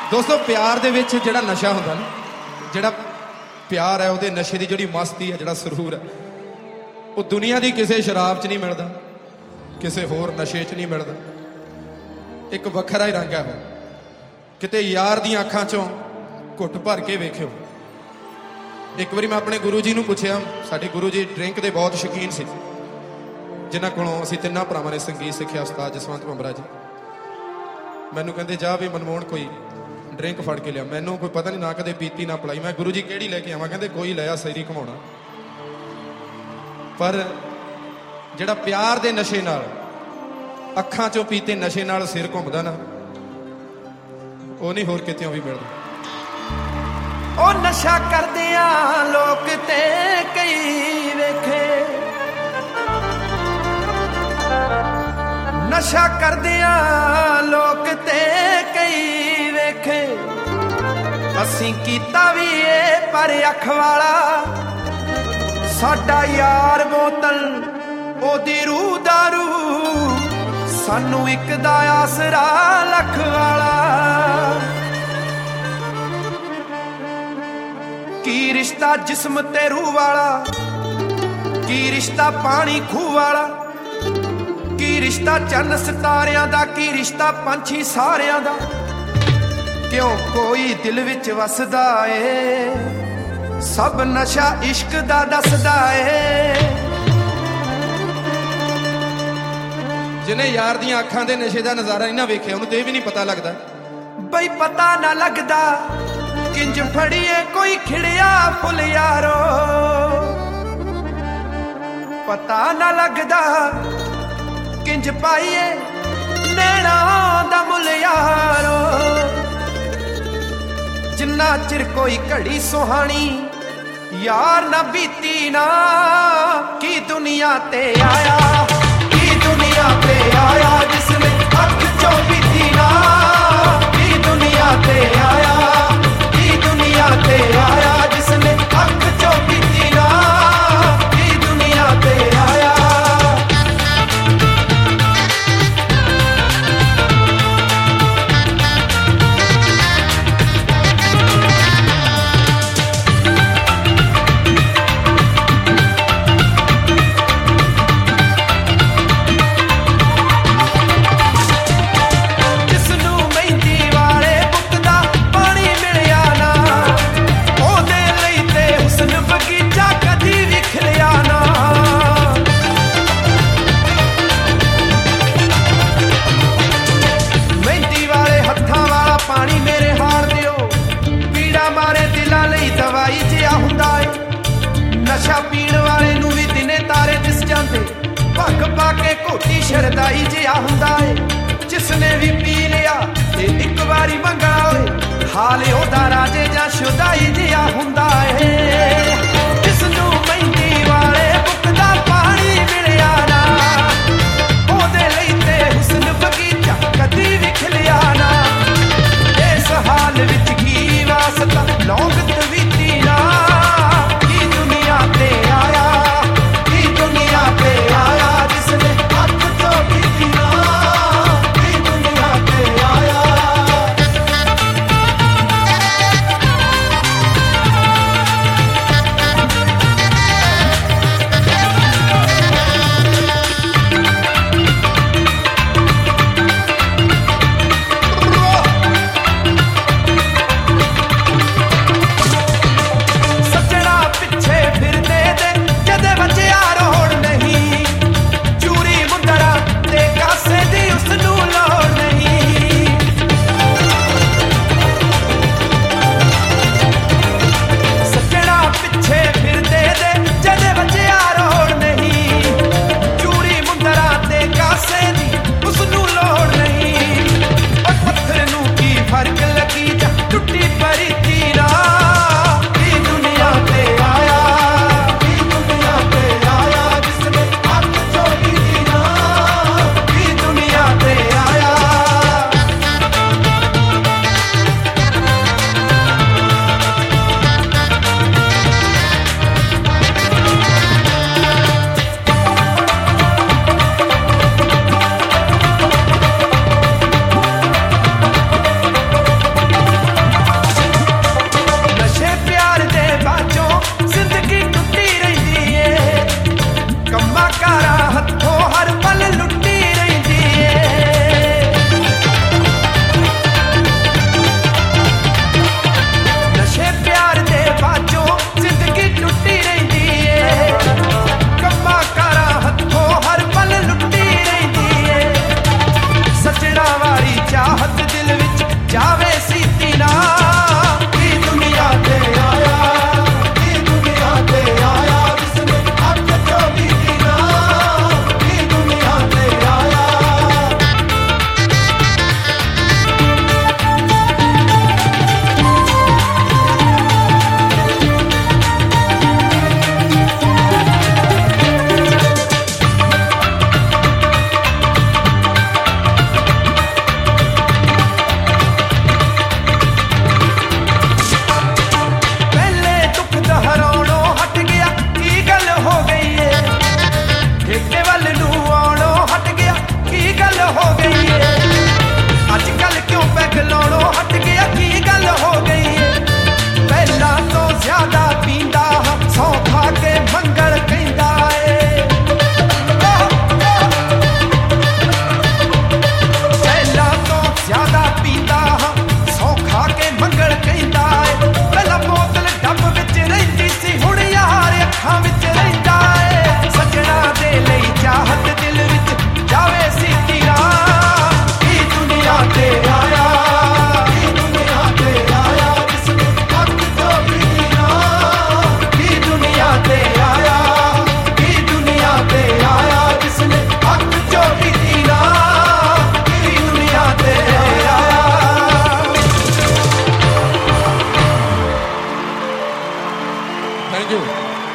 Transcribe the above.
दोस्तों प्यार दे विच जिहड़ा नशा हुंदा ना, जिहड़ा प्यार है उहदे नशे दी जिहड़ी मस्ती है, जिहड़ा सुरूर है, वो दुनिया दी किसी शराब च नहीं मिलदा, किसी होर नशे च नहीं मिलदा। एक वखरा ही रंग है वो। किते यार दी अखां चों घुट भर के वेखियो। एक बारी मैं अपने गुरु जी नूं पुछिया, साडे गुरु जी ड्रिंक दे बहुत शौकीन सी, जिन्हां कोलों असीं तिन्नां भरावां ने संगीत सिੱਖਿਆ उस्ताद जसवंत भंबरा जी। मैनू कहते जा भी मनमोहन कोई ड्रिंक फड़ के लिया। मैनू कोई पता नहीं, ना कदे पीती ना पिलाई। मैं गुरु जी किहड़ी लेके आवां? कहते कोई लिया सैरी घुमाउणा। पर जिहड़ा प्यार दे नशे नाल अखां चों पीते नशे नाल सिर घुमदा ना, वो नहीं होर कितों भी मिलदा। ओ नशा करदियां लोक ते कई वेखे, नशा करदियां लोक ते कई वेखे। असीं कीता भी ए पर अख वाला, साडा यार बोतल ओदी रूह दारू, सानू इक दा आसरा लख वाला। की रिश्ता जिस्म ते रूह वाला, की रिश्ता पानी खूह वाला, की रिश्ता चन्न सितारियां दा, की रिश्ता पंछी सारियां दा। क्यों कोई दिल विच वसदा ए, सब नशा इश्क दा दसदा ए। जिन्हें यार दियां अखां दे नशे दा नज़ारा नहीं ना वेखिया, उन्हें ते भी नहीं पता लगदा। बई पता ना लगदा किंज फड़िए कोई खिड़िया फुल यारो, पता ना लगदा किंज पाइए नैना दा मुल यारो। जिन्ना चिर कोई घड़ी सुहानी यार ना बीती ना, की दुनिया ते आया, की दुनिया ते आया जिसने अख चों बीती ना, की दुनिया ते आया, की दुनिया ते आया जिसने अख चों बीती ना, की दुनिया ते आया। नशा पीण वाले नू भी दिने तारे दिस जांदे, भग पाके घोटी शरदाई जिहा हुंदा है। जिसने भी पी लिया ते इक बारी मंगना होए, हाल ओदा राजे जां शुदाई जिहा हुंदा है। जिसनू मेहंदी वाले बुकदा पानी मिलिया ना, ओदे लई ते हुस्न बगीचा कदी भी खिलिया ना। इस हाल विच की वास्ता लौंग तवीती ना, ते आया, की दुनिया पे आया जिसने अख चों बीती ना, की दुनिया पे आया। Thank you.